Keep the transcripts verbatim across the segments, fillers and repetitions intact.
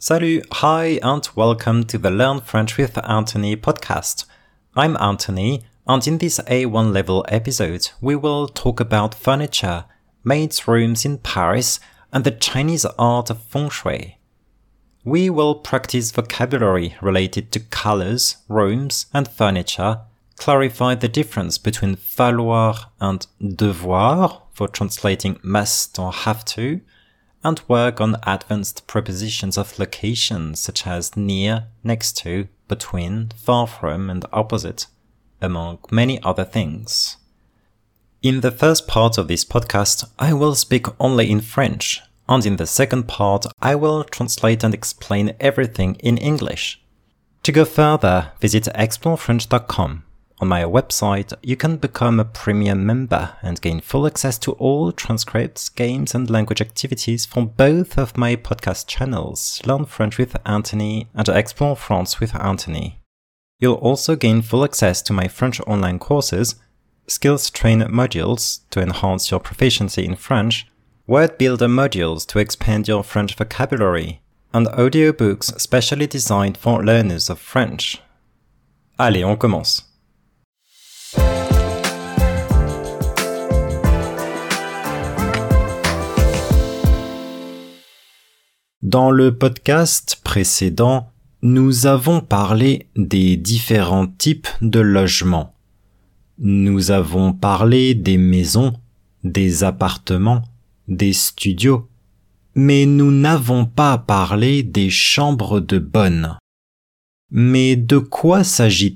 Salut, hi, and welcome to the Learn French with Anthony podcast. I'm Anthony, and in this A one level episode, we will talk about furniture, maids' rooms in Paris, and the Chinese art of feng shui. We will practice vocabulary related to colors, rooms, and furniture, clarify the difference between falloir and devoir for translating must or have to, and work on advanced prepositions of location such as near, next to, between, far from, and opposite, among many other things. In the first part of this podcast, I will speak only in French, and in the second part, I will translate and explain everything in English. To go further, visit explore french dot com. On my website, you can become a premium member and gain full access to all transcripts, games, and language activities from both of my podcast channels, Learn French with Anthony and Explore France with Anthony. You'll also gain full access to my French online courses, skills train modules to enhance your proficiency in French, word builder modules to expand your French vocabulary, and audiobooks specially designed for learners of French. Allez, on commence. Dans le podcast précédent, nous avons parlé des différents types de logements. Nous avons parlé des maisons, des appartements, des studios, mais nous n'avons pas parlé des chambres de bonne. Mais de quoi s'agit-il ?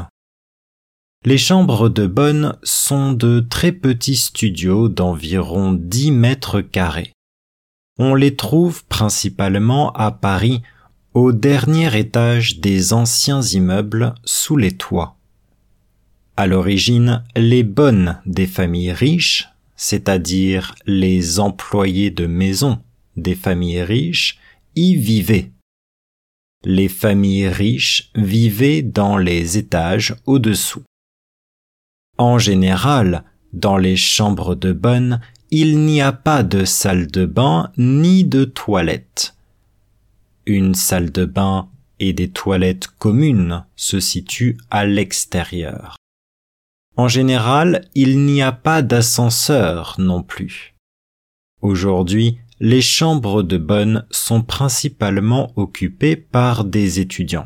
Les chambres de bonne sont de très petits studios d'environ dix mètres carrés. On les trouve principalement à Paris, au dernier étage des anciens immeubles sous les toits. À l'origine, les bonnes des familles riches, c'est-à-dire les employés de maison des familles riches, y vivaient. Les familles riches vivaient dans les étages au-dessous. En général, dans les chambres de bonne, il n'y a pas de salle de bain ni de toilette. Une salle de bain et des toilettes communes se situent à l'extérieur. En général, il n'y a pas d'ascenseur non plus. Aujourd'hui, les chambres de bonne sont principalement occupées par des étudiants.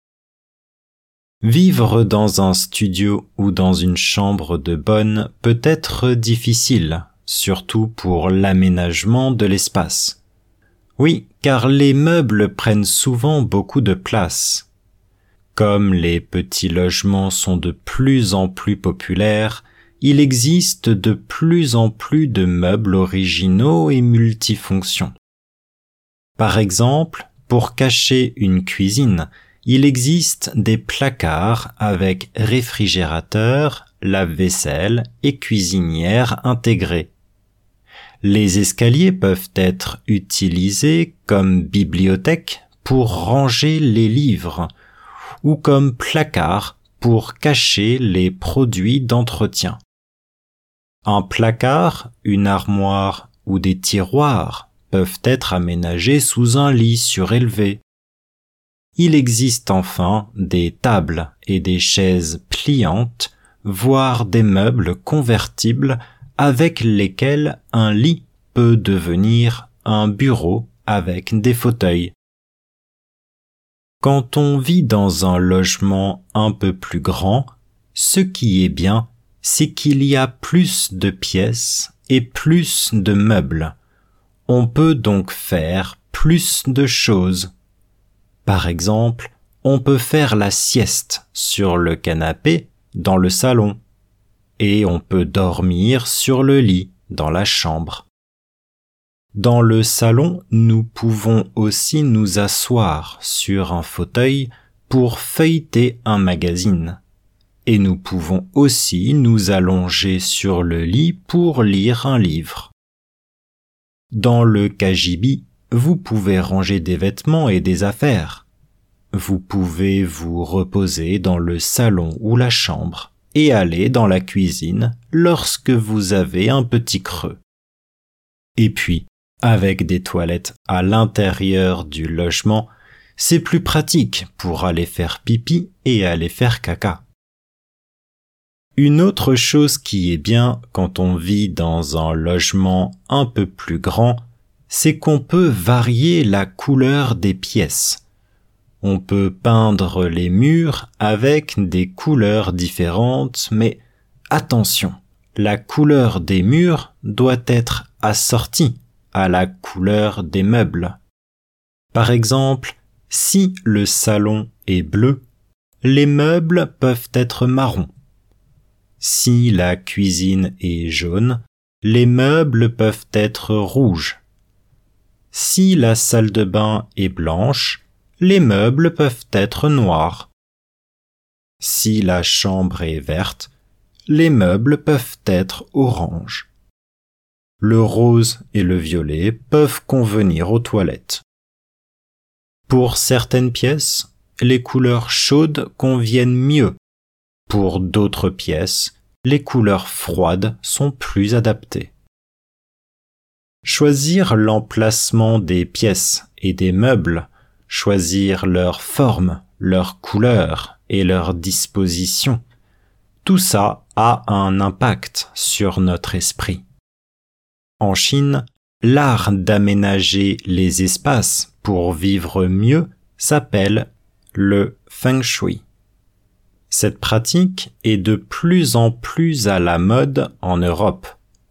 Vivre dans un studio ou dans une chambre de bonne peut être difficile, surtout pour l'aménagement de l'espace. Oui, car les meubles prennent souvent beaucoup de place. Comme les petits logements sont de plus en plus populaires, il existe de plus en plus de meubles originaux et multifonctions. Par exemple, pour cacher une cuisine, il existe des placards avec réfrigérateur, lave-vaisselle et cuisinière intégrés. Les escaliers peuvent être utilisés comme bibliothèque pour ranger les livres ou comme placard pour cacher les produits d'entretien. Un placard, une armoire ou des tiroirs peuvent être aménagés sous un lit surélevé. Il existe enfin des tables et des chaises pliantes, voire des meubles convertibles avec lesquels un lit peut devenir un bureau avec des fauteuils. Quand on vit dans un logement un peu plus grand, ce qui est bien, c'est qu'il y a plus de pièces et plus de meubles. On peut donc faire plus de choses. Par exemple, on peut faire la sieste sur le canapé dans le salon. Et on peut dormir sur le lit dans la chambre. Dans le salon, nous pouvons aussi nous asseoir sur un fauteuil pour feuilleter un magazine. Et nous pouvons aussi nous allonger sur le lit pour lire un livre. Dans le cagibi, vous pouvez ranger des vêtements et des affaires. Vous pouvez vous reposer dans le salon ou la chambre et aller dans la cuisine lorsque vous avez un petit creux. Et puis, avec des toilettes à l'intérieur du logement, c'est plus pratique pour aller faire pipi et aller faire caca. Une autre chose qui est bien quand on vit dans un logement un peu plus grand, c'est qu'on peut varier la couleur des pièces. On peut peindre les murs avec des couleurs différentes, mais attention, la couleur des murs doit être assortie à la couleur des meubles. Par exemple, si le salon est bleu, les meubles peuvent être marrons. Si la cuisine est jaune, les meubles peuvent être rouges. Si la salle de bain est blanche, les meubles peuvent être noirs. Si la chambre est verte, les meubles peuvent être orange. Le rose et le violet peuvent convenir aux toilettes. Pour certaines pièces, les couleurs chaudes conviennent mieux. Pour d'autres pièces, les couleurs froides sont plus adaptées. Choisir l'emplacement des pièces et des meubles, choisir leur forme, leur couleur et leur disposition, tout ça a un impact sur notre esprit. En Chine, l'art d'aménager les espaces pour vivre mieux s'appelle le feng shui. Cette pratique est de plus en plus à la mode en Europe.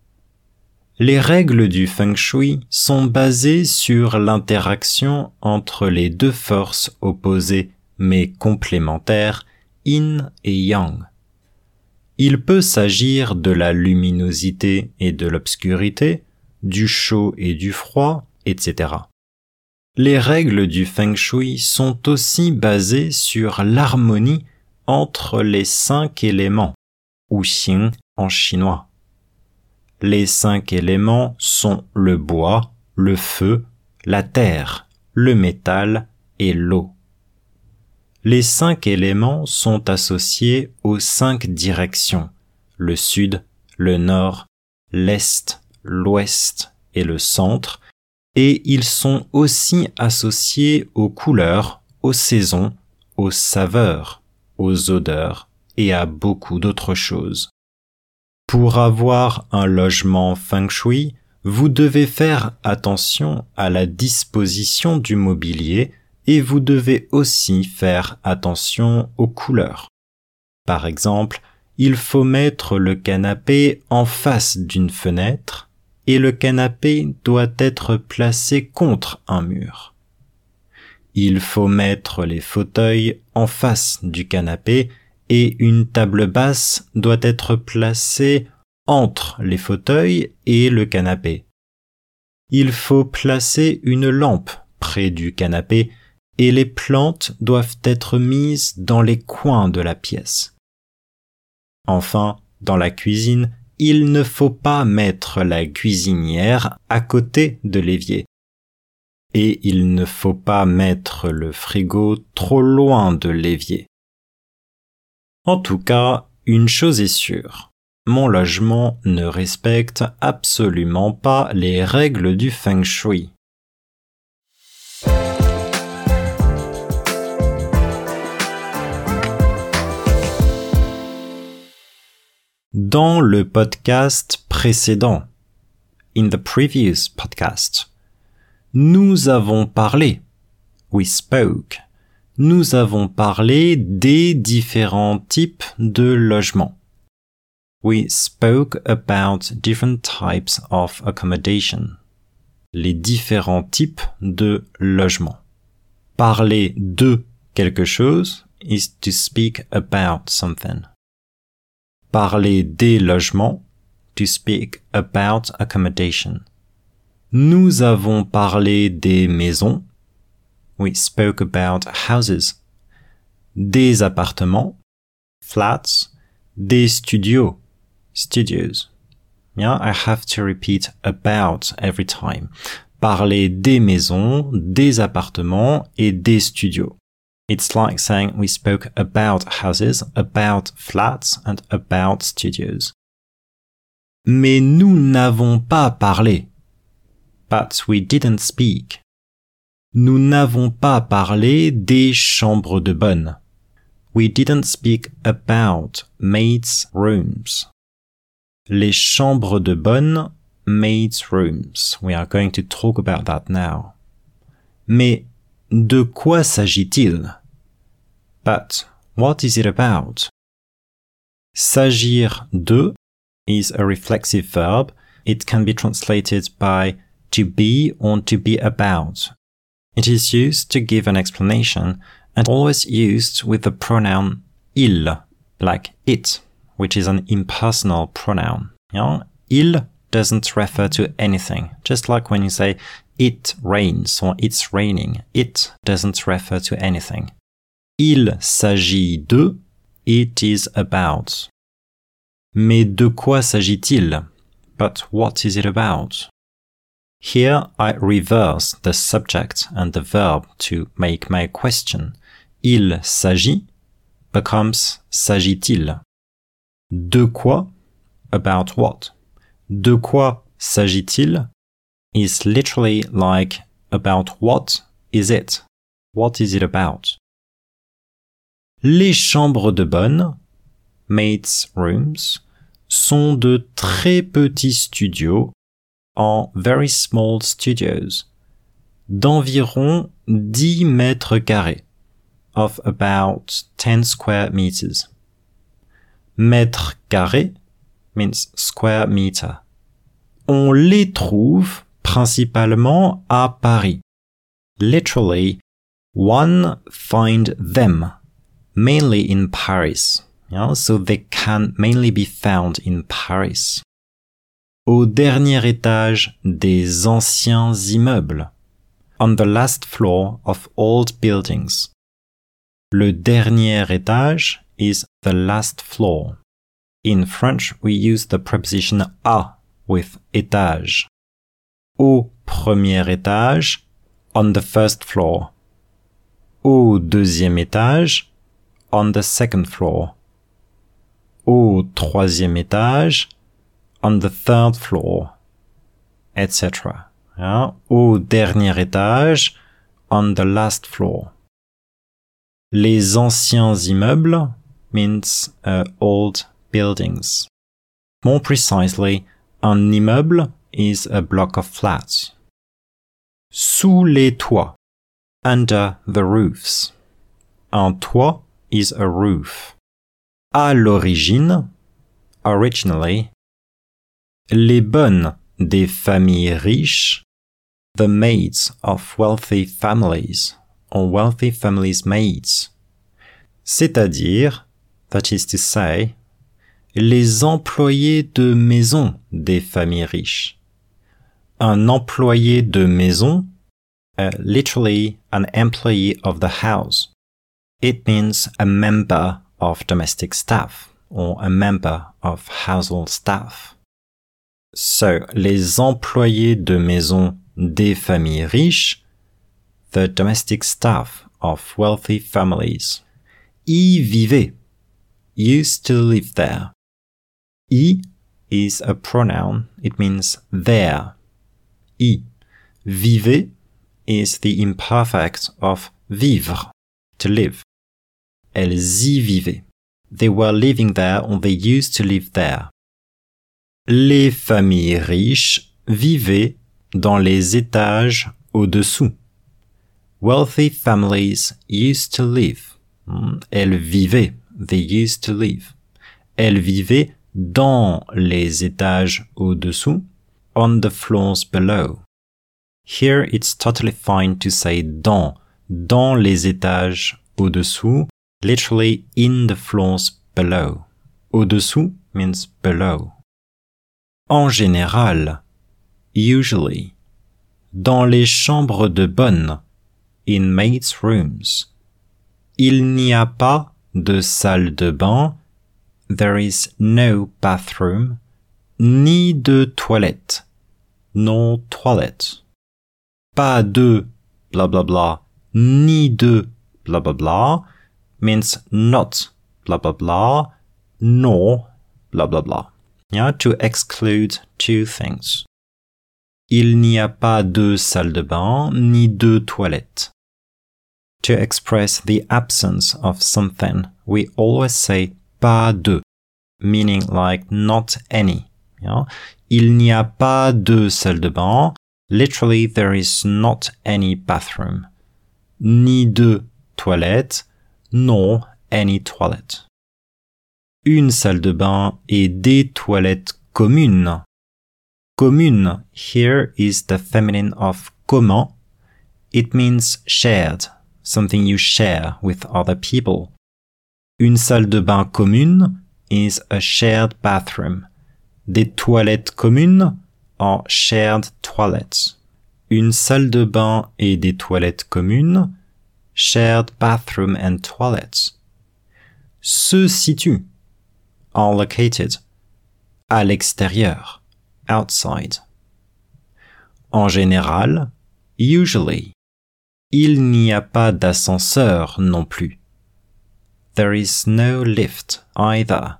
Les règles du feng shui sont basées sur l'interaction entre les deux forces opposées mais complémentaires, yin et yang. Il peut s'agir de la luminosité et de l'obscurité, du chaud et du froid, et cetera. Les règles du feng shui sont aussi basées sur l'harmonie entre les cinq éléments, ou xing en chinois. Les cinq éléments sont le bois, le feu, la terre, le métal et l'eau. Les cinq éléments sont associés aux cinq directions, le sud, le nord, l'est, l'ouest et le centre, et ils sont aussi associés aux couleurs, aux saisons, aux saveurs, aux odeurs et à beaucoup d'autres choses. Pour avoir un logement feng shui, vous devez faire attention à la disposition du mobilier et vous devez aussi faire attention aux couleurs. Par exemple, il faut mettre le canapé en face d'une fenêtre et le canapé doit être placé contre un mur. Il faut mettre les fauteuils en face du canapé et une table basse doit être placée entre les fauteuils et le canapé. Il faut placer une lampe près du canapé et les plantes doivent être mises dans les coins de la pièce. Enfin, dans la cuisine, il ne faut pas mettre la cuisinière à côté de l'évier. Et il ne faut pas mettre le frigo trop loin de l'évier. En tout cas, une chose est sûre, mon logement ne respecte absolument pas les règles du feng shui. Dans le podcast précédent, in the previous podcast, nous avons parlé, we spoke, nous avons parlé des différents types de logements. We spoke about different types of accommodation. Les différents types de logements. Parler de quelque chose is to speak about something. Parler des logements, to speak about accommodation. Nous avons parlé des maisons. We spoke about houses. Des appartements, flats. Des studios, studios. Yeah, I have to repeat about every time. Parler des maisons, des appartements et des studios. It's like saying we spoke about houses, about flats and about studios. Mais nous n'avons pas parlé. but we didn't speak. Nous n'avons pas parlé des chambres de bonne. We didn't speak about maids' rooms. Les chambres de bonne, maids' rooms. We are going to talk about that now. Mais de quoi s'agit-il? But what is it about? S'agir de is a reflexive verb. It can be translated by to be or to be about. It is used to give an explanation and always used with the pronoun il, like it, which is an impersonal pronoun. Yeah? Il doesn't refer to anything, just like when you say it rains or it's raining. It doesn't refer to anything. Il s'agit de, it is about. Mais de quoi s'agit-il? But what is it about? Here I reverse the subject and the verb to make my question. Il s'agit becomes s'agit-il. De quoi? About what? De quoi s'agit-il? Is literally like about what is it? What is it about? Les chambres de bonne, maids' rooms, sont de très petits studios, en very small studios, d'environ dix mètres carrés, of about ten square meters. Mètre carré means square meter. On les trouve principalement à Paris. Literally, one find them mainly in Paris. Yeah, so they can mainly be found in Paris. Au dernier étage des anciens immeubles. On the last floor of old buildings. Le dernier étage is the last floor. In French, we use the preposition à with étage. Au premier étage, on the first floor. Au deuxième étage, on the second floor. Au troisième étage, on the third floor, et cetera. Yeah? Au dernier étage, on the last floor. Les anciens immeubles means uh, old buildings. More precisely, un immeuble is a block of flats. Sous les toits, under the roofs. Un toit is a roof. À l'origine, originally, les bonnes des familles riches, the maids of wealthy families, or wealthy families' maids. C'est-à-dire, that is to say, les employés de maison des familles riches. Un employé de maison, uh, literally an employee of the house. It means a member of domestic staff or a member of household staff. So, les employés de maison des familles riches, the domestic staff of wealthy families. Y vivaient, used to live there. Y is a pronoun, it means there. Y. Vivaient is the imperfect of vivre, to live. Elles y vivaient. They were living there or they used to live there. Les familles riches vivaient dans les étages au-dessous. Wealthy families used to live. Elles vivaient. They used to live. Elles vivaient dans les étages au-dessous, on the floors below. Here it's totally fine to say dans, dans les étages au-dessous, literally in the floors below. Au-dessous means below. En général, usually. Dans les chambres de bonne, in maids' rooms. Il n'y a pas de salle de bain, there is no bathroom, ni de toilette, no toilet. Pas de blah blah blah, ni de blah blah blah means not blah blah blah, nor blah blah blah. Yeah, to exclude two things. Il n'y a pas de salle de bain ni de toilette. To express the absence of something, we always say pas de, meaning like not any. Yeah? Il n'y a pas de salle de bain. Literally, there is not any bathroom. Ni de toilette, nor any toilet. Une salle de bain et des toilettes communes. Commune here is the feminine of commun. It means shared, something you share with other people. Une salle de bain commune is a shared bathroom. Des toilettes communes are shared toilets. Une salle de bain et des toilettes communes, shared bathroom and toilets. Se situe, are located, à l'extérieur, outside. En général, usually. Il n'y a pas d'ascenseur non plus. There is no lift either.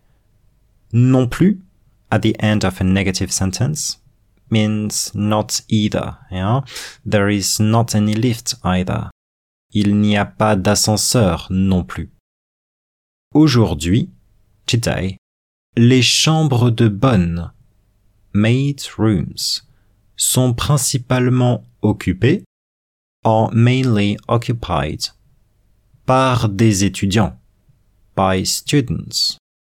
Non plus, at the end of a negative sentence, means not either. Yeah? There is not any lift either. Il n'y a pas d'ascenseur non plus. Aujourd'hui, today, les chambres de bonne, maid rooms, sont principalement occupées, are mainly occupied, par des étudiants, by students.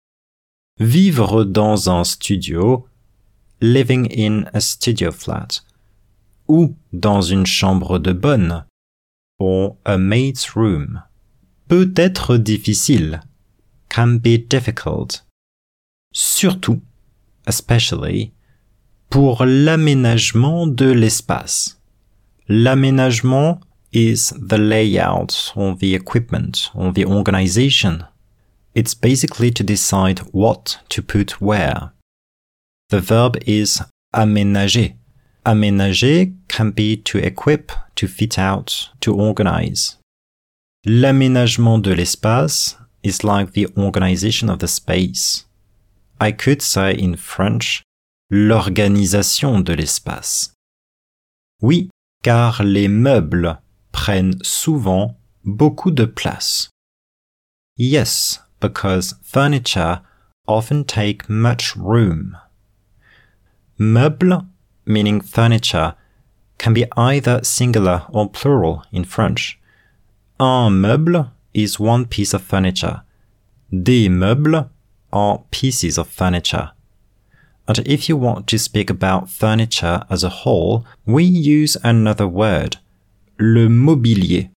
Vivre dans un studio, living in a studio flat, ou dans une chambre de bonne, or a maid's room, peut être difficile, can be difficult, surtout, especially, pour l'aménagement de l'espace. L'aménagement is the layout or the equipment or the organization. It's basically to decide what to put where. The verb is aménager. Aménager can be to equip, to fit out, to organize. L'aménagement de l'espace is like the organization of the space. I could say in French, l'organisation de l'espace. Oui, car les meubles prennent souvent beaucoup de place. Yes, because furniture often take much room. Meuble, meaning furniture, can be either singular or plural in French. Un meuble is one piece of furniture. Des meubles are pieces of furniture. And if you want to speak about furniture as a whole, we use another word, le mobilier.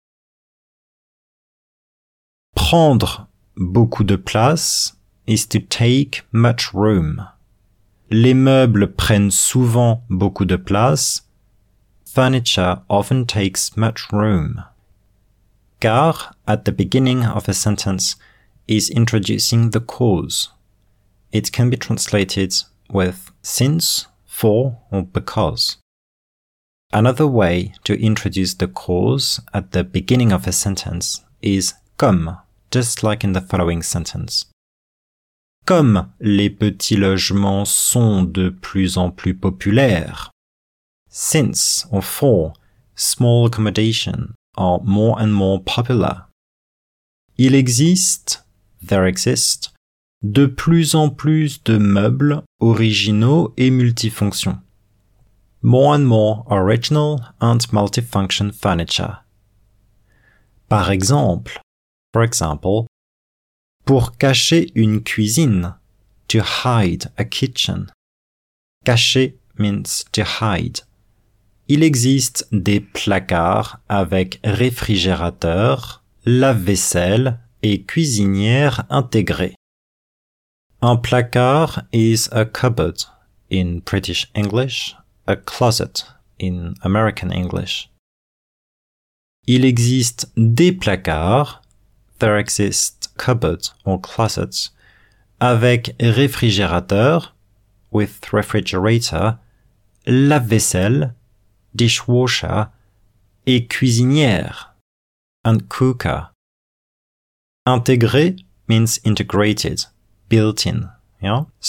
Prendre beaucoup de place is to take much room. Les meubles prennent souvent beaucoup de place. Furniture often takes much room. Car, at the beginning of a sentence, is introducing the cause. It can be translated with since, for, or because. Another way to introduce the cause at the beginning of a sentence is comme, just like in the following sentence. Comme les petits logements sont de plus en plus populaires. Since, or for, small accommodation are more and more popular. Il existe, there exist, de plus en plus de meubles originaux et multifonctions. More and more original and multifunction furniture. Par exemple, for example, pour cacher une cuisine, to hide a kitchen. Cacher means to hide. Il existe des placards avec réfrigérateur, lave-vaisselle et cuisinière intégrés. Un placard is a cupboard in British English, a closet in American English. Il existe des placards, there exist cupboards or closets, avec réfrigérateur, with refrigerator, lave-vaisselle, dishwasher, et cuisinière, and cooker. Intégré means integrated, built in. Yeah? So,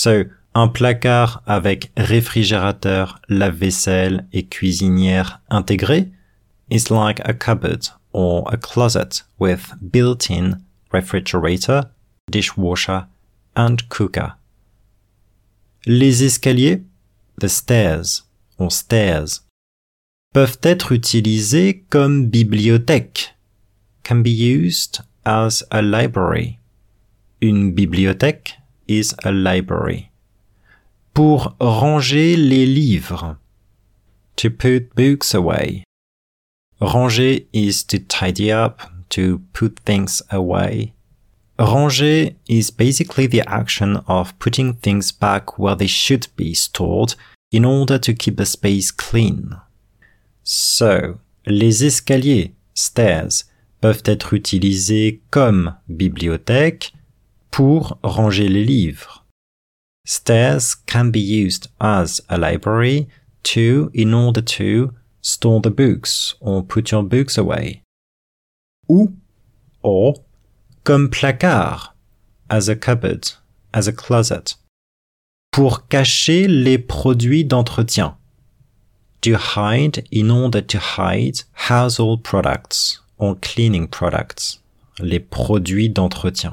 Un placard avec réfrigérateur, lave-vaisselle et cuisinière intégrés is like a cupboard or a closet with built-in refrigerator, dishwasher, and cooker. Les escaliers, the stairs or stairs, peuvent être utilisés comme bibliothèque, can be used as a library. Une bibliothèque is a library. Pour ranger les livres, to put books away. Ranger is to tidy up, to put things away. Ranger is basically the action of putting things back where they should be stored in order to keep the space clean. So, les escaliers, stairs, peuvent être utilisés comme bibliothèque pour ranger les livres. Stairs can be used as a library to, in order to, store the books or put your books away. Ou, or, comme placard, as a cupboard, as a closet, pour cacher les produits d'entretien. To hide in order to hide household products or cleaning products, les produits d'entretien.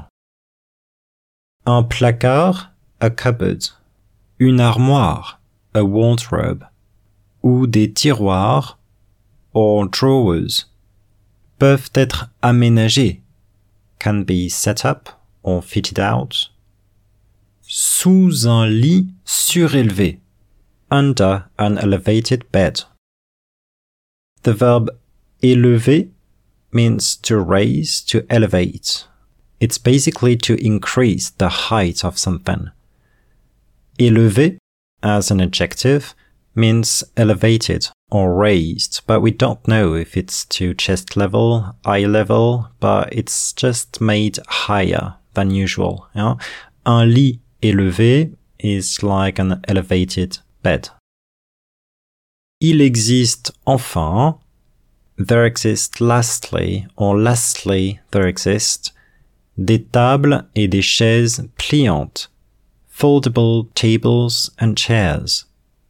Un placard, a cupboard, une armoire, a wardrobe, ou des tiroirs, or drawers, peuvent être aménagés, can be set up or fitted out, sous un lit surélevé, under an elevated bed. The verb élever means to raise, to elevate. It's basically to increase the height of something. Élevé, as an adjective, means elevated or raised, but we don't know if it's to chest level, eye level, but it's just made higher than usual. Yeah? Un lit élevé is like an elevated bed. Il existe enfin, there exist lastly, or lastly there exist, des tables et des chaises pliantes, foldable tables and chairs.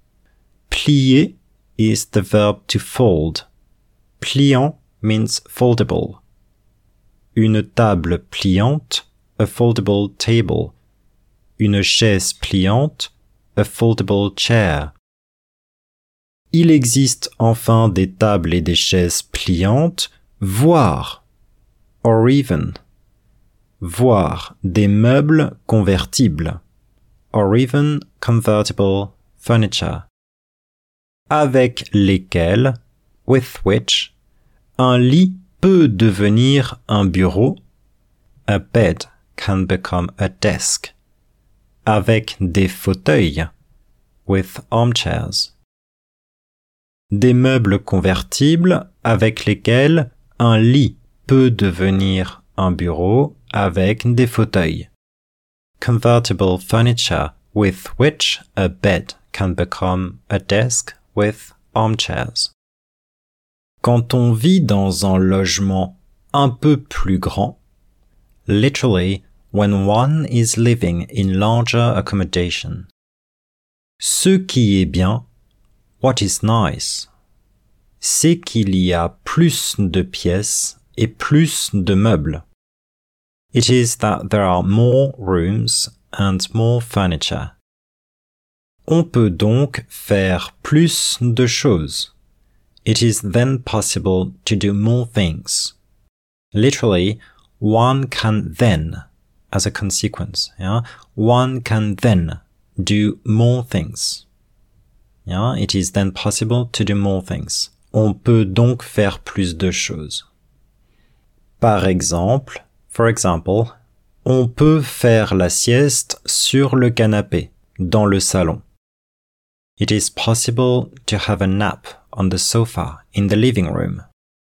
Plier is the verb to fold. Pliant means foldable. Une table pliante, a foldable table. Une chaise pliante, a foldable chair. Il existe enfin des tables et des chaises pliantes, voire, or even, voire des meubles convertibles, or even convertible furniture, avec lesquels, with which, un lit peut devenir un bureau, a bed can become a desk, avec des fauteuils, with armchairs, des meubles convertibles avec lesquels un lit peut devenir un bureau avec des fauteuils. Convertible furniture with which a bed can become a desk with armchairs. Quand on vit dans un logement un peu plus grand, literally when one is living in larger accommodation, ce qui est bien, what is nice, c'est qu'il y a plus de pièces et plus de meubles. It is that there are more rooms and more furniture. On peut donc faire plus de choses. It is then possible to do more things. Literally, one can then, as a consequence, yeah, one can then do more things. Yeah, it is then possible to do more things. On peut donc faire plus de choses. Par exemple, for example, on peut faire la sieste sur le canapé, dans le salon. It is possible to have a nap on the sofa in the living room.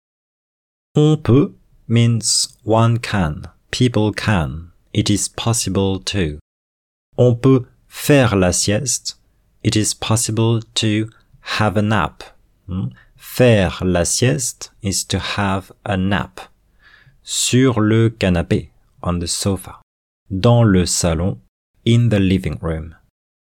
On peut means one can, people can, it is possible to. On peut faire la sieste, it is possible to have a nap. Hmm? Faire la sieste is to have a nap. Sur le canapé, on the sofa. Dans le salon, in the living room.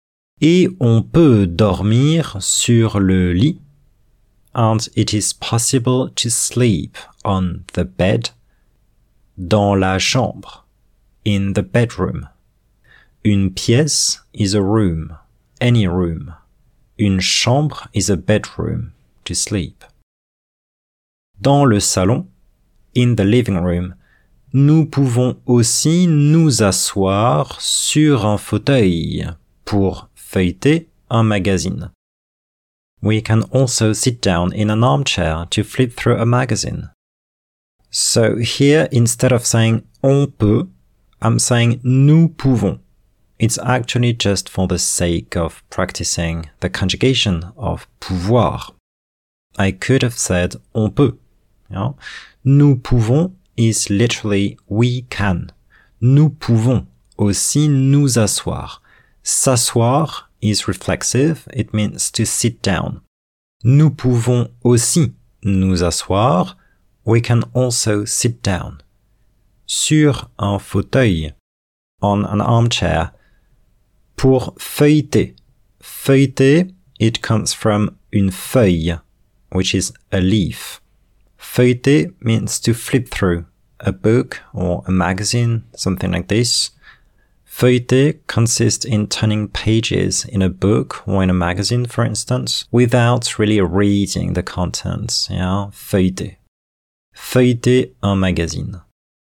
Et on peut dormir sur le lit. And it is possible to sleep on the bed. Dans la chambre. In the bedroom. Une pièce is a room. Any room. Une chambre is a bedroom. To sleep. Dans le salon. In the living room. Nous pouvons aussi nous asseoir sur un fauteuil pour feuilleter un magazine. We can also sit down in an armchair to flip through a magazine. So here, instead of saying on peut, I'm saying nous pouvons. It's actually just for the sake of practicing the conjugation of pouvoir. I could have said on peut. You know? Nous pouvons is literally we can. Nous pouvons aussi nous asseoir. S'asseoir is reflexive, it means to sit down. Nous pouvons aussi nous asseoir. We can also sit down. Sur un fauteuil. On an armchair. Pour feuilleter. Feuilleter, it comes from une feuille, which is a leaf. Feuilleter means to flip through a book or a magazine, something like this. Feuilleter consists in turning pages in a book or in a magazine, for instance, without really reading the contents. Yeah? Feuilleter. Feuilleter un magazine.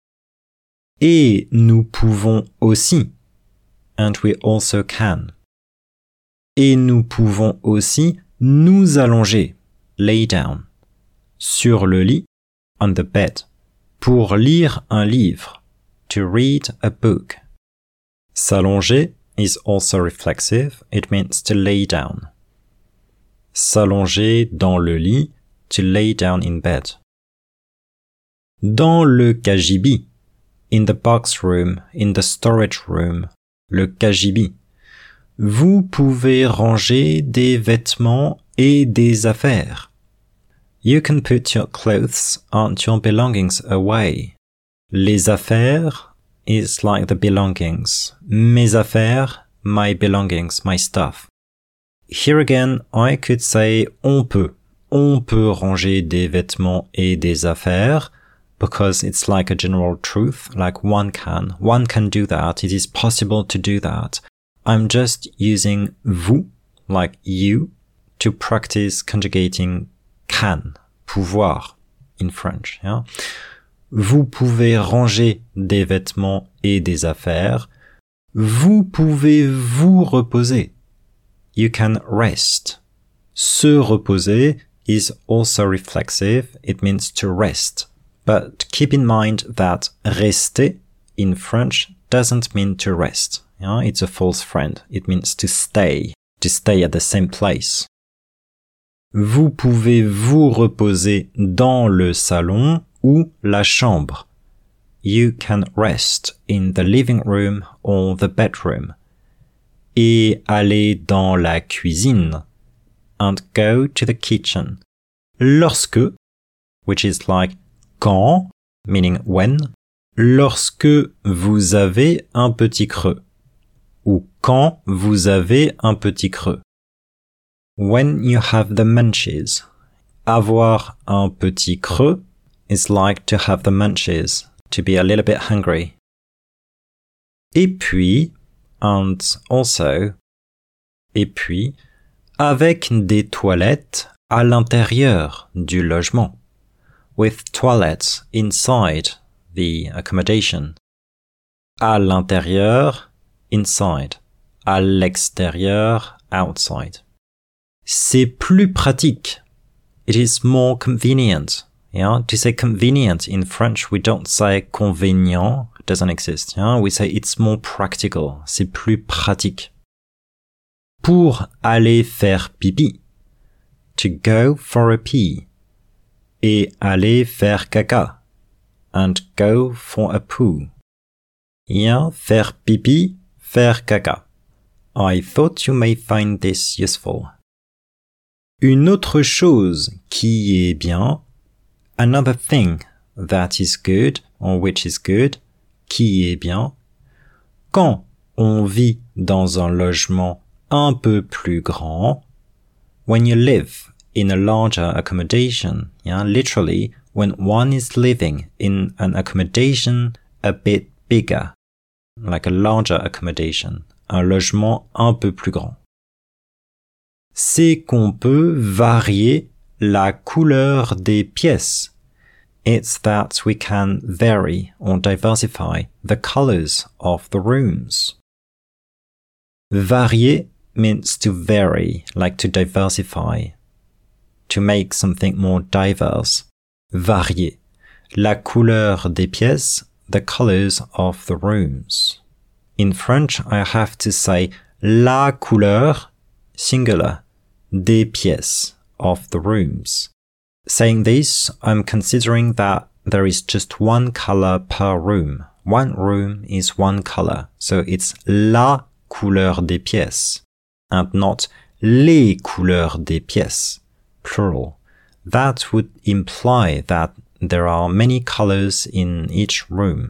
Et nous pouvons aussi. And we also can. Et nous pouvons aussi nous allonger. Lay down. Sur le lit, on the bed, pour lire un livre, to read a book. S'allonger is also reflexive, it means to lay down. S'allonger dans le lit, to lay down in bed. Dans le cagibi, in the box room, in the storage room, le cagibi. Vous pouvez ranger des vêtements et des affaires. You can put your clothes and your belongings away. Les affaires is like the belongings. Mes affaires, my belongings, my stuff. Here again, I could say on peut. On peut ranger des vêtements et des affaires because it's like a general truth, like one can. One can do that. It is possible to do that. I'm just using vous, like you, to practice conjugating can, pouvoir, in French. Yeah? Vous pouvez ranger des vêtements et des affaires. Vous pouvez vous reposer. You can rest. Se reposer is also reflexive. It means to rest. But keep in mind that rester in French doesn't mean to rest. Yeah? It's a false friend. It means to stay, to stay at the same place. Vous pouvez vous reposer dans le salon ou la chambre. You can rest in the living room or the bedroom. Et aller dans la cuisine. And go to the kitchen. Lorsque, which is like quand, meaning when. Lorsque vous avez un petit creux. Ou quand vous avez un petit creux. When you have the munchies. Avoir un petit creux is like to have the munchies, to be a little bit hungry. Et puis, and also, et puis, avec des toilettes à l'intérieur du logement. With toilets inside the accommodation. À l'intérieur, inside. À l'extérieur, outside. C'est plus pratique. It is more convenient. Yeah? To say convenient in French, we don't say convenient. It doesn't exist. Yeah? We say it's more practical. C'est plus pratique. Pour aller faire pipi. To go for a pee. Et aller faire caca. And go for a poo. Yeah? Faire pipi, faire caca. I thought you may find this useful. Une autre chose qui est bien, another thing that is good, or which is good, qui est bien, quand on vit dans un logement un peu plus grand. When you live in a larger accommodation, yeah, literally, when one is living in an accommodation a bit bigger, like a larger accommodation, un logement un peu plus grand. C'est qu'on peut varier la couleur des pièces. It's that we can vary or diversify the colors of the rooms. Varier means to vary, like to diversify, to make something more diverse. Varier. La couleur des pièces, the colors of the rooms. In French, I have to say la couleur, singular, des pièces, of the rooms. Saying this, I'm considering that there is just one color per room. One room is one color, so it's la couleur des pièces, and not les couleurs des pièces, plural. That would imply that there are many colors in each room.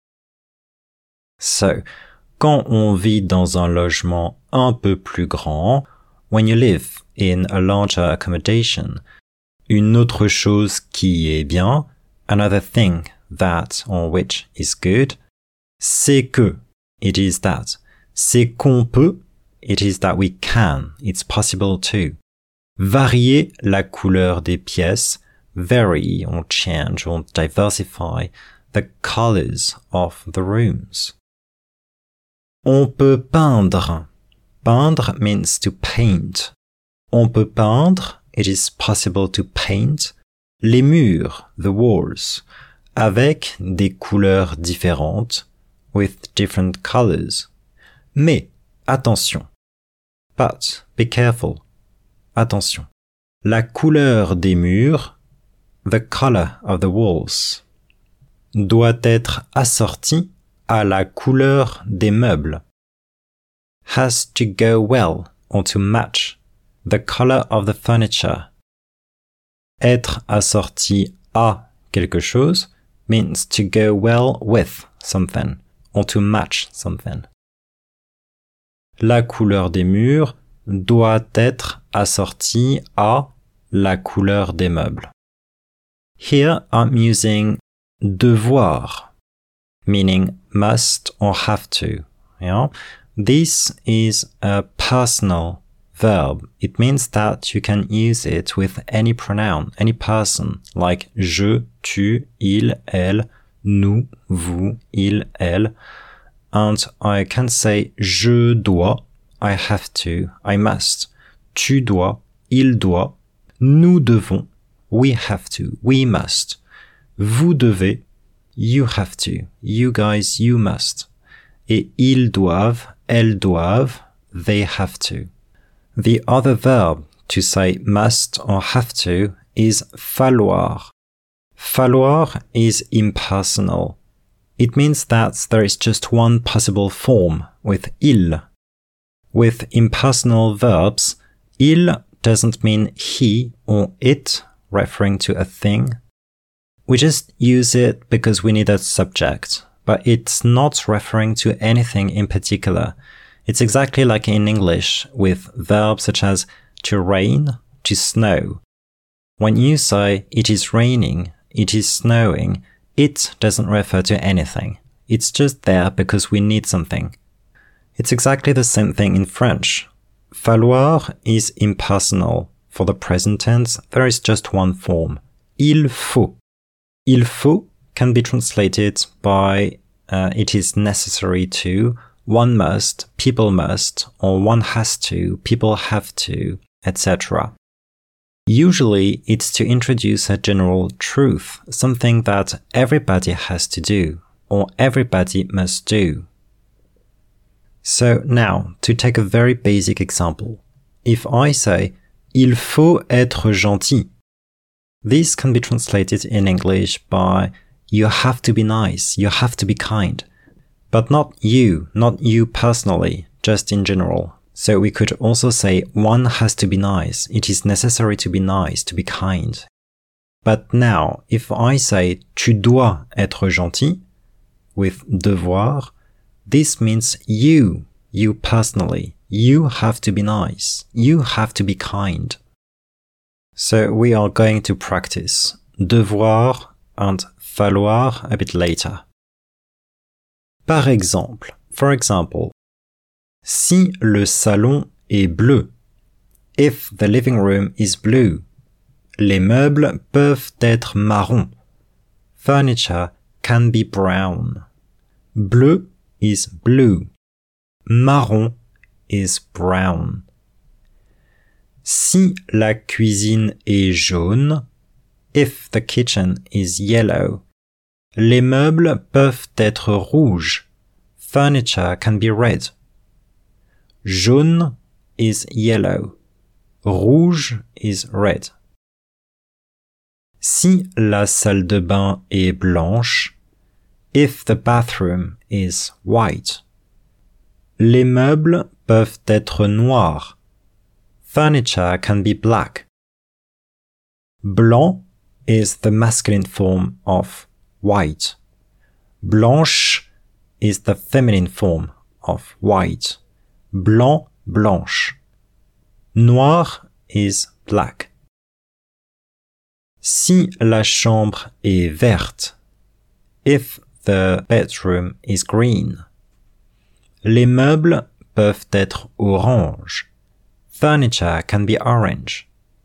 So, quand on vit dans un logement un peu plus grand, when you live in a larger accommodation, une autre chose qui est bien, another thing that or which is good, c'est que, it is that. C'est qu'on peut, it is that we can, it's possible to. Varier la couleur des pièces, vary or change or diversify the colors of the rooms. On peut peindre. Peindre means to paint. On peut peindre, it is possible to paint, les murs, the walls, avec des couleurs différentes, with different colors. Mais, attention. But, be careful. Attention. La couleur des murs, the color of the walls, doit être assortie à la couleur des meubles. Has to go well or to match the color of the furniture. Être assorti à quelque chose means to go well with something or to match something. La couleur des murs doit être assortie à la couleur des meubles. Here I'm using devoir, meaning must or have to. Yeah? This is a personal verb. It means that you can use it with any pronoun, any person, like je, tu, il, elle, nous, vous, il, elle. And I can say je dois, I have to, I must. Tu dois, il doit. Nous devons, we have to, we must. Vous devez, you have to, you guys, you must. Et ils doivent, elles doivent, they have to. The other verb to say must or have to is falloir. Falloir is impersonal. It means that there is just one possible form with il. With impersonal verbs, il doesn't mean he or it, referring to a thing. We just use it because we need a subject, but it's not referring to anything in particular. It's exactly like in English with verbs such as to rain, to snow. When you say it is raining, it is snowing, it doesn't refer to anything. It's just there because we need something. It's exactly the same thing in French. Falloir is impersonal. For the present tense, there is just one form. Il faut. Il faut can be translated by uh, it is necessary to, one must, people must, or one has to, people have to, et cetera. Usually, it's to introduce a general truth, something that everybody has to do, or everybody must do. So now, to take a very basic example, if I say, il faut être gentil, this can be translated in English by, you have to be nice, you have to be kind. But not you, not you personally, just in general. So we could also say one has to be nice. It is necessary to be nice, to be kind. But now, if I say tu dois être gentil with devoir, this means you, you personally, You have to be nice. You have to be kind. So we are going to practice devoir and falloir a bit later. Par exemple, for example, si le salon est bleu, if the living room is blue, les meubles peuvent être marrons. Furniture can be brown. Bleu is blue. Marron is brown. Si la cuisine est jaune, if the kitchen is yellow, les meubles peuvent être rouges. Furniture can be red. Jaune is yellow. Rouge is red. Si la salle de bain est blanche, if the bathroom is white, les meubles peuvent être noirs. Furniture can be black. Blanc is the masculine form of white. Blanche is the feminine form of white. Blanc, blanche. Noir is black. Si la chambre est verte, if the bedroom is green, les meubles peuvent être orange. Furniture can be orange.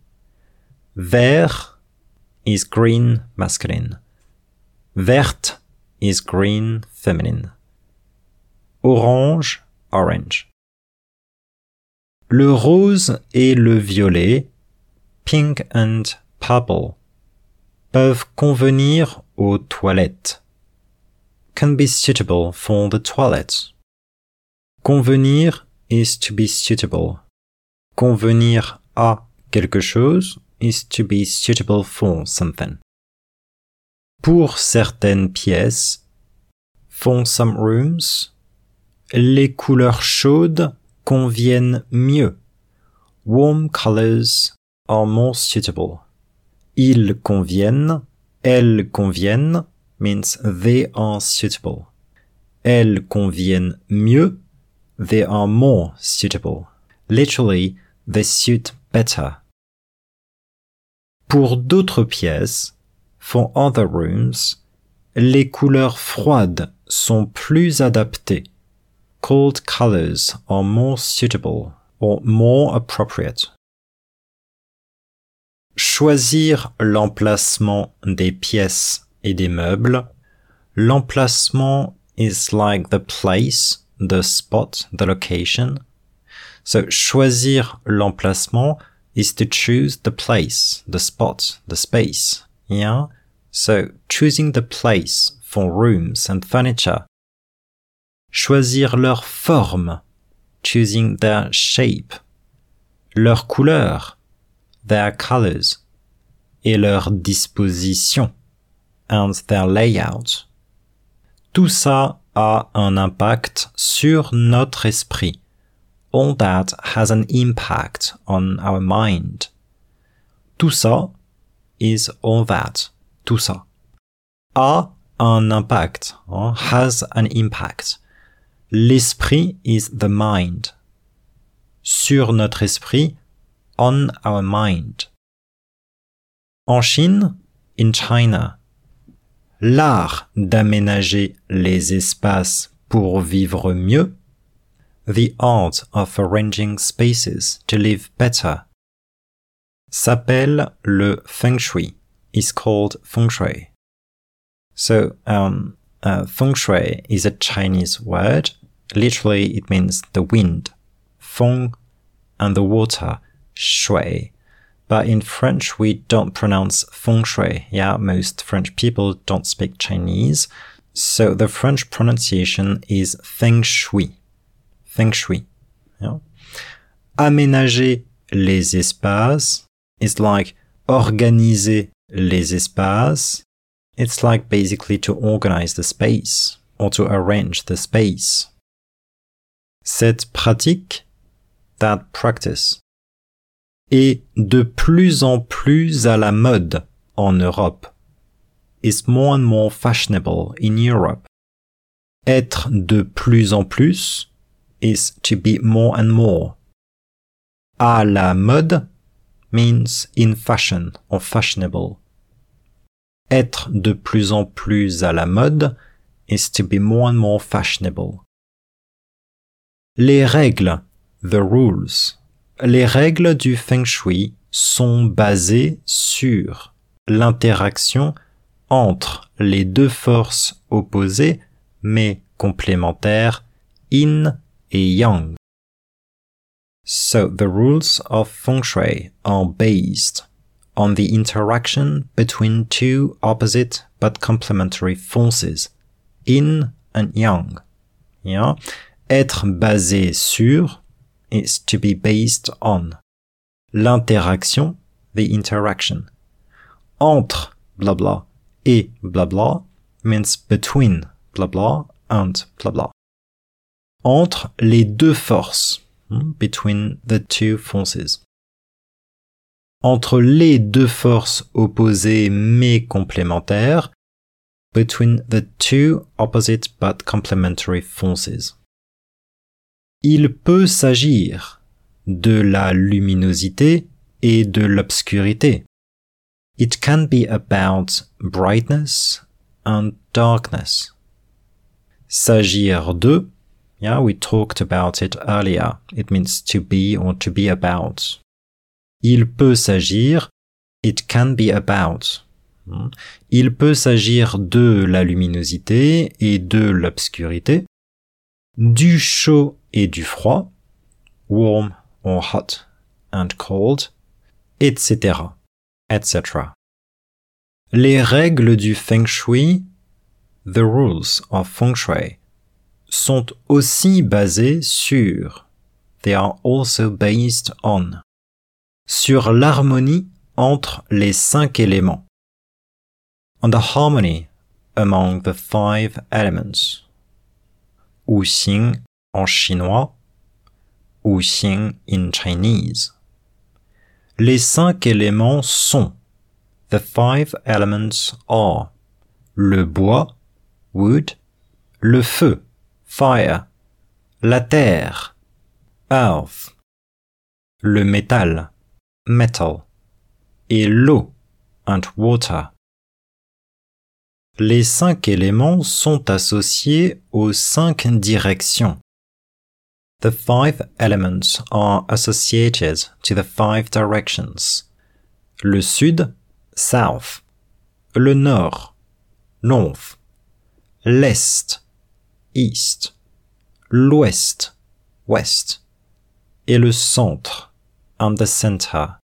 Vert is green masculine. Verte is green feminine. Orange, orange. Le rose et le violet, pink and purple, peuvent convenir aux toilettes. Can be suitable for the toilet. Convenir is to be suitable. Convenir à quelque chose is to be suitable for something. Pour certaines pièces, for some rooms, les couleurs chaudes conviennent mieux. Warm colors are more suitable. Ils conviennent, elles conviennent means they are suitable. Elles conviennent mieux, they are more suitable. Literally, they suit better. Pour d'autres pièces, for other rooms, les couleurs froides sont plus adaptées. Cold colors are more suitable or more appropriate. Choisir l'emplacement des pièces et des meubles. L'emplacement is like the place, the spot, the location. So, choisir l'emplacement is to choose the place, the spot, the space. Yeah? So, choosing the place for rooms and furniture. Choisir leur forme, choosing their shape. Leur couleur, their colors. Et leur disposition, and their layout. Tout ça a un impact sur notre esprit. All that has an impact on our mind. Tout ça is all that. Tout ça. A un impact, or has an impact. L'esprit is the mind. Sur notre esprit, on our mind. En Chine, in China, l'art d'aménager les espaces pour vivre mieux, the art of arranging spaces to live better, s'appelle le feng shui, is called feng shui. So, um, uh, feng shui is a Chinese word. Literally, it means the wind, feng, and the water, shui. But in French, we don't pronounce feng shui. Yeah, most French people don't speak Chinese. So the French pronunciation is feng shui. Feng shui. Yeah. Aménager les espaces is like organiser les espaces. It's like basically to organize the space or to arrange the space. Cette pratique, that practice, est de plus en plus à la mode en Europe. Is more and more fashionable in Europe. Être de plus en plus, is to be more and more. À la mode means in fashion or fashionable. Être de plus en plus à la mode is to be more and more fashionable. Les règles, the rules. Les règles du Feng Shui sont basées sur l'interaction entre les deux forces opposées mais complémentaires, yin et yang. So the rules of Feng Shui are based on the interaction between two opposite but complementary forces, yin and yang. Yeah? Être basé sur is to be based on. L'interaction, the interaction. Entre blah blah et blah blah means between blah blah and blah blah. Entre les deux forces, between the two forces. Entre les deux forces opposées mais complémentaires, between the two opposite but complementary forces. Il peut s'agir de la luminosité et de l'obscurité. It can be about brightness and darkness. S'agir de, yeah, we talked about it earlier. It means to be or to be about. Il peut s'agir, it can be about. Il peut s'agir de la luminosité et de l'obscurité, du chaud et du froid, warm or hot and cold, et cetera, et cetera. Les règles du Feng Shui, the rules of Feng Shui, sont aussi basées sur, they are also based on, sur l'harmonie entre les cinq éléments, on the harmony among the five elements, Wu Xing en chinois, Wu Xing in Chinese. Les cinq éléments sont, the five elements are, le bois, wood, le feu, fire, la terre, earth, le métal, metal, et l'eau, and water. Les cinq éléments sont associés aux cinq directions. The five elements are associated to the five directions. Le sud, south. Le nord, north. L'est, east. L'ouest, west. Et le centre, and the center.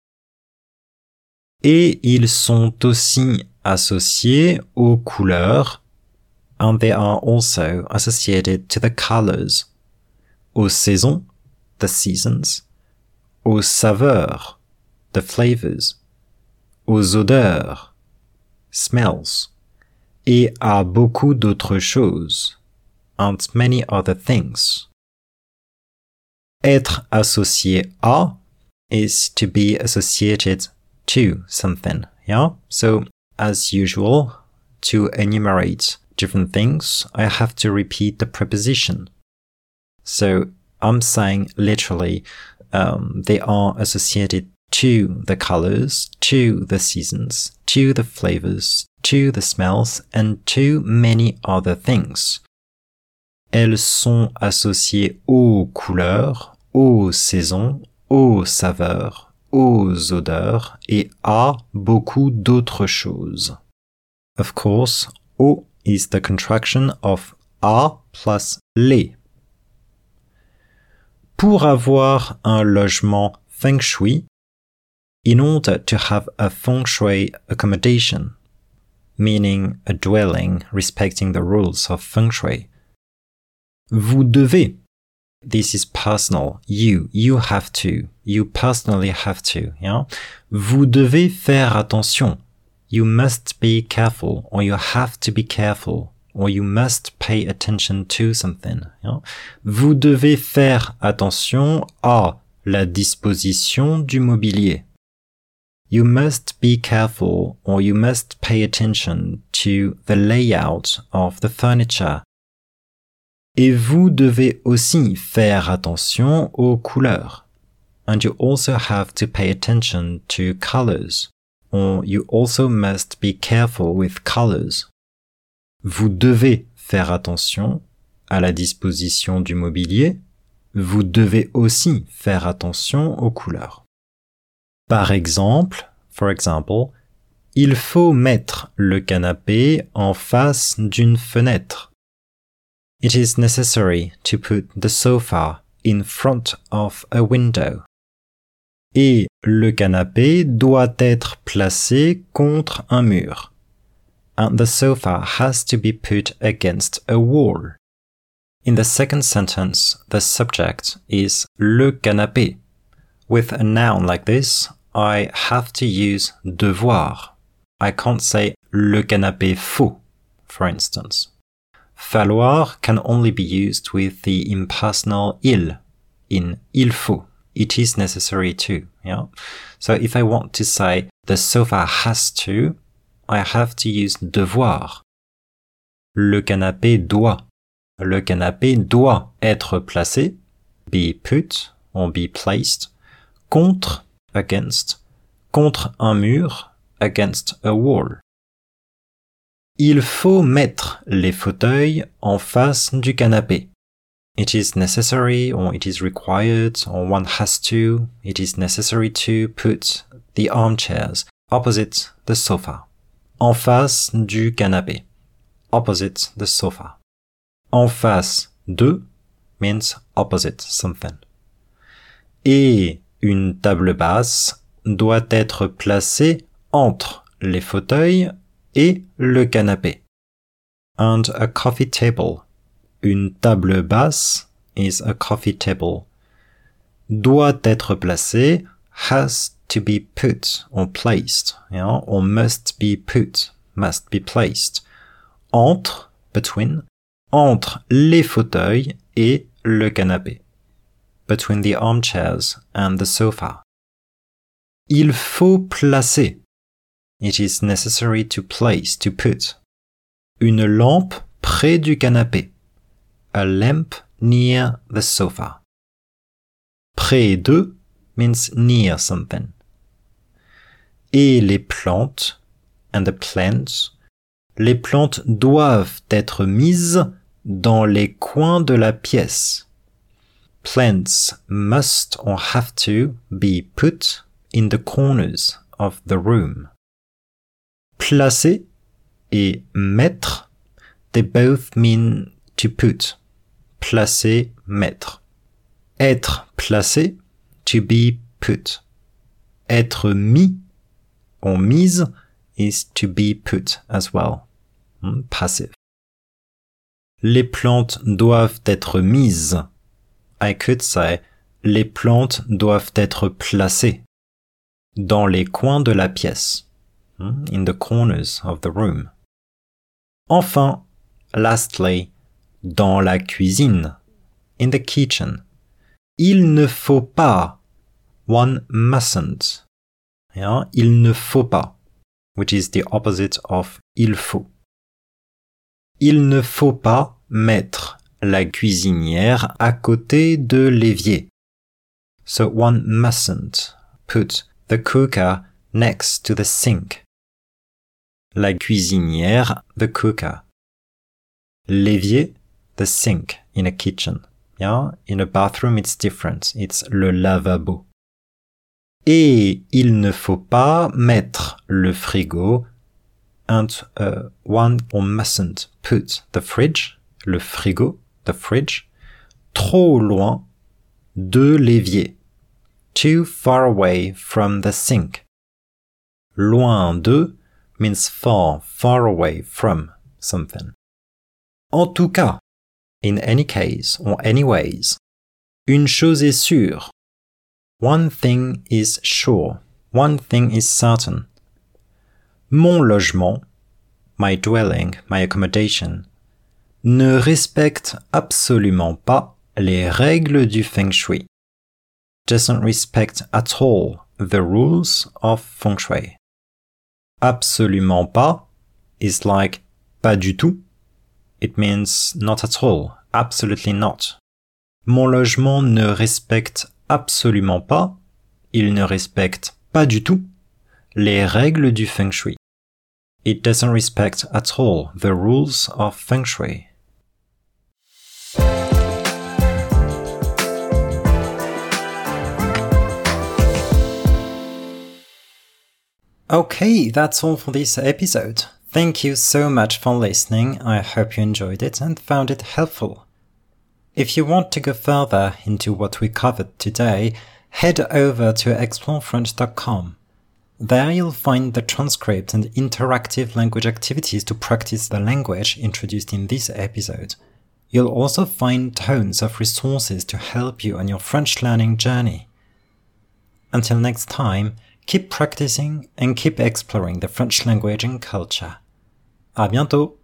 Et ils sont aussi associés aux couleurs, and they are also associated to the colors. Aux saisons, the seasons. Aux saveurs, the flavors. Aux odeurs, smells. Et à beaucoup d'autres choses, and many other things. Être associé à is to be associated to something, yeah? So, as usual, to enumerate different things, I have to repeat the preposition. So, I'm saying literally, um, they are associated to the colors, to the seasons, to the flavors, to the smells, and to many other things. Elles sont associées aux couleurs, aux saisons, aux saveurs, aux odeurs et à beaucoup d'autres choses. Of course, au is the contraction of à plus les. Pour avoir un logement Feng Shui, in order to have a Feng Shui accommodation, meaning a dwelling respecting the rules of Feng Shui, vous devez, this is personal, you, you have to, you personally have to, yeah? Vous devez faire attention, you must be careful, or you have to be careful, or you must pay attention to something, yeah? Vous devez faire attention à la disposition du mobilier. You must be careful, or you must pay attention to the layout of the furniture. Et vous devez aussi faire attention aux couleurs. And you also have to pay attention to colors. Or you also must be careful with colors. Vous devez faire attention à la disposition du mobilier. Vous devez aussi faire attention aux couleurs. Par exemple, for example, il faut mettre le canapé en face d'une fenêtre. It is necessary to put the sofa in front of a window. Et le canapé doit être placé contre un mur. And the sofa has to be put against a wall. In the second sentence, the subject is le canapé. With a noun like this, I have to use devoir. I can't say le canapé faut, for instance. Falloir can only be used with the impersonal il, in il faut. It is necessary to, yeah? So if I want to say the sofa has to, I have to use devoir. Le canapé doit. Le canapé doit être placé, be put or be placed, contre, against, contre un mur, against a wall. Il faut mettre les fauteuils en face du canapé. It is necessary or it is required or one has to, it is necessary to put the armchairs opposite the sofa. En face du canapé. Opposite the sofa. En face de means opposite something. Et une table basse doit être placée entre les fauteuils et le canapé. And a coffee table. Une table basse is a coffee table. Doit être placée has to be put or placed, yeah, or must be put, must be placed. Entre, between, entre les fauteuils et le canapé. Between the armchairs and the sofa. Il faut placer. It is necessary to place, to put. Une lampe près du canapé. A lamp near the sofa. Près de means near something. Et les plantes, and the plants, les plantes doivent être mises dans les coins de la pièce. Plants must or have to be put in the corners of the room. Placer et mettre, they both mean to put. Placer, mettre. Être placé, to be put. Être mis or mise is to be put as well. Hmm, passive. Les plantes doivent être mises. I could say, les plantes doivent être placées dans les coins de la pièce. Hmm, in the corners of the room. Enfin, lastly, dans la cuisine, in the kitchen. Il ne faut pas, one mustn't. Yeah, il ne faut pas, which is the opposite of il faut. Il ne faut pas mettre la cuisinière à côté de l'évier. So one mustn't put the cooker next to the sink. La cuisinière, the cooker. L'évier, the sink in a kitchen. Yeah? In a bathroom, it's different. It's le lavabo. Et il ne faut pas mettre le frigo, and uh, one or mustn't put the fridge, le frigo, the fridge, trop loin de l'évier. Too far away from the sink. Loin de means far, far away from something. En tout cas, in any case or anyways, une chose est sûre. One thing is sure. One thing is certain. Mon logement, my dwelling, my accommodation, ne respecte absolument pas les règles du feng shui. Doesn't respect at all the rules of feng shui. Absolument pas is like pas du tout. It means not at all, Absolutely not. Mon logement ne respecte absolument pas, il ne respecte pas du tout, les règles du feng shui. It doesn't respect at all the rules of feng shui. Okay, that's all for this episode. Thank you so much for listening. I hope you enjoyed it and found it helpful. If you want to go further into what we covered today, head over to explore french dot com. There you'll find the transcript and interactive language activities to practice the language introduced in this episode. You'll also find tons of resources to help you on your French learning journey. Until next time, keep practicing and keep exploring the French language and culture. À bientôt!